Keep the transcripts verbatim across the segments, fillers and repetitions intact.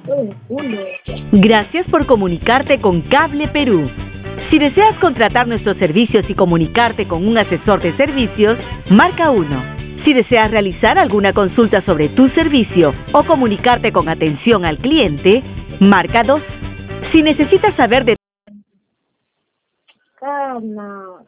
Gracias por comunicarte con Cable Perú. Si deseas contratar nuestros servicios y comunicarte con un asesor de servicios, marca uno. Si deseas realizar alguna consulta sobre tu servicio o comunicarte con atención al cliente, marca dos. Si necesitas saber de... Calma.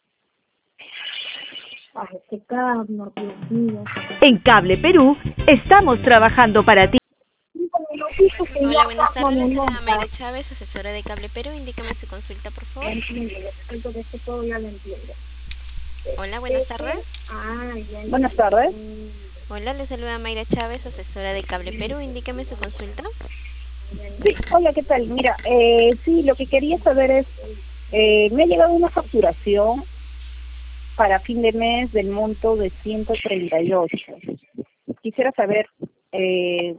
Ay, qué calma, Dios mío. En Cable Perú, estamos trabajando para ti. Hola, buenas tardes. Le saluda Mayra Chávez, asesora de Cable Perú. Indícame su consulta, por favor. Hola, buenas tardes. Buenas tardes. Hola, le saluda Mayra Chávez, asesora de Cable Perú. Indícame su consulta. Sí, hola, ¿qué tal? Mira, eh, sí, lo que quería saber es, eh, me ha llegado una facturación para fin de mes del monto de ciento treinta y ocho. Quisiera saber, eh,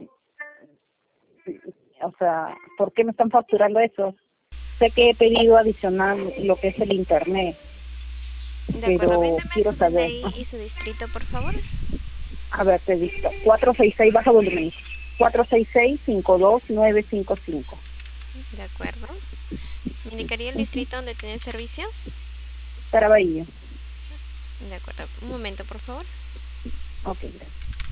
o sea, ¿por qué me están facturando eso? Sé que he pedido adicional lo que es el internet, De pero acuerdo, bríndame quiero su saber. D N I y su distrito, por favor. A ver, te dicto. cuatro seis seis, baja volumen. cuatro seis seis, cinco dos nueve cinco cinco. De acuerdo. ¿Me indicaría el distrito donde tiene servicio? Caraballo. De acuerdo. Un momento, por favor. Ok, gracias.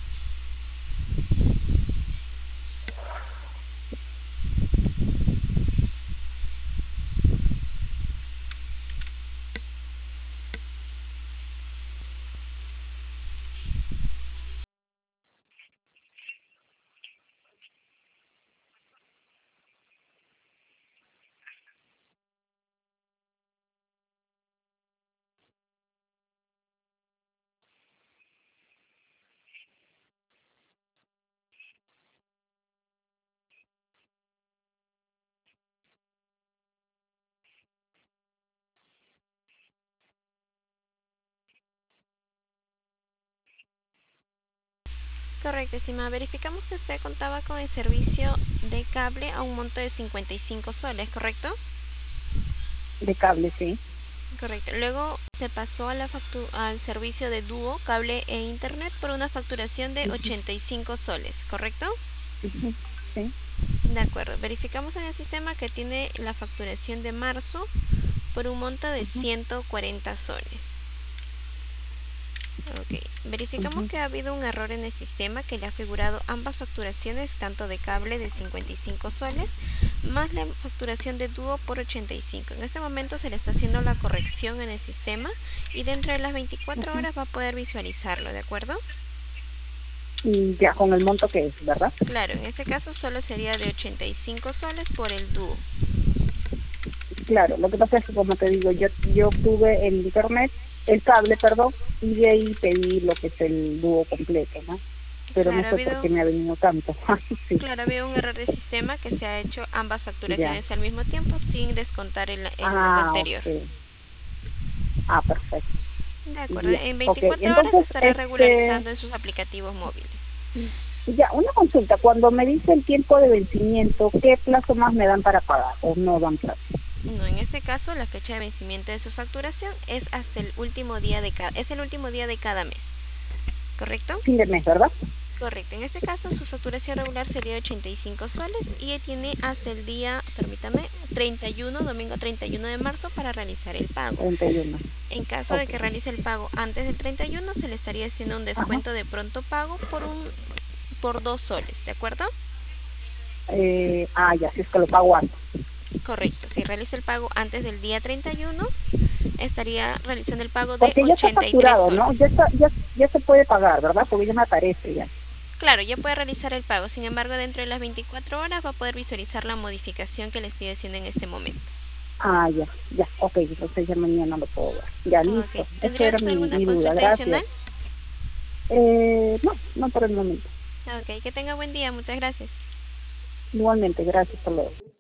Correcto, estimada. Verificamos que usted contaba con el servicio de cable a un monto de cincuenta y cinco soles, ¿correcto? De cable, sí. Correcto. Luego se pasó a la factu- al servicio de dúo, cable e internet por una facturación de ochenta y cinco soles, ¿correcto? Ujú, sí. De acuerdo. Verificamos en el sistema que tiene la facturación de marzo por un monto de Ujú, ciento cuarenta soles. Ok. Verificamos ujú. que ha habido un error en el sistema que le ha figurado ambas facturaciones, tanto de cable de cincuenta y cinco soles, más la facturación de dúo por ochenta y cinco. En este momento se le está haciendo la corrección en el sistema y dentro de las veinticuatro horas va a poder visualizarlo, ¿de acuerdo? Y ya con el monto que es, ¿verdad? Claro, en este caso solo sería de ochenta y cinco soles por el dúo. Claro, lo que pasa es que, como te digo, yo yo obtuve el internet, el cable, perdón, y de ahí pedí lo que es el dúo completo, ¿no? Pero no Claro, ha sé por habido, qué me ha venido tanto. Sí, claro, ha habido un error de sistema que se ha hecho ambas ya. facturaciones al mismo tiempo sin descontar el, el monto Ah, anterior. ok. Ah, perfecto. De acuerdo, Ya, en ok. veinticuatro horas se Entonces, estará este, regularizando en sus aplicativos móviles. ya, una consulta. Cuando me dice el tiempo de vencimiento, ¿qué plazo más me dan para pagar o no dan plazo? No, en este caso la fecha de vencimiento de su facturación es hasta el último día de cada, es el último día de cada mes, ¿correcto? Fin de mes, ¿verdad? Correcto, en este caso su facturación regular sería ochenta y cinco soles y tiene hasta el día, permítame, treinta y uno, domingo treinta y uno de marzo para realizar el pago. treinta y uno. En caso de Ok. que realice el pago antes del treinta y uno, se le estaría haciendo un Ajá. descuento de pronto pago por un por dos soles, ¿de acuerdo? Eh, ah, ya, si es que lo pago antes. Correcto, si realiza el pago antes del día treinta y uno, estaría realizando el pago de Porque ya está ochenta y tres facturado, ¿no? soles. Ya está, ya, ya se puede pagar, ¿verdad? Porque ya me aparece ya. Claro, ya puede realizar el pago, sin embargo, dentro de las veinticuatro horas va a poder visualizar la modificación que le estoy haciendo en este momento. Ah, ya, ya, ok, entonces ya mañana lo puedo ver. Ya, Ok, listo. Esa ¿tendría era usted mi, alguna mi duda, consulta adicional? gracias. Eh, no, no por el momento. Ok, que tenga buen día, muchas gracias. Igualmente, gracias, hasta luego.